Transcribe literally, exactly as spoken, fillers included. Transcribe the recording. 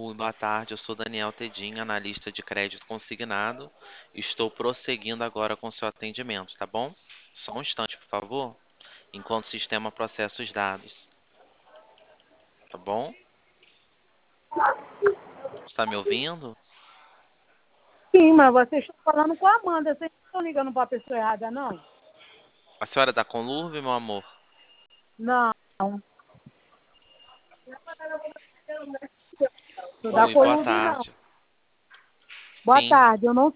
Oi, boa tarde. Eu sou Daniel Tedinho, analista de crédito consignado. Estou prosseguindo agora com o seu atendimento, tá bom? Só um instante, por favor, enquanto o sistema processa os dados, tá bom? Está me ouvindo? Sim, mas vocês estão falando com a Amanda. Vocês não estão ligando para a pessoa errada, não? A senhora é da Conlurb, meu amor? Não. Sou da Oi, boa Columbi, não. tarde. Boa Sim, tarde. Eu não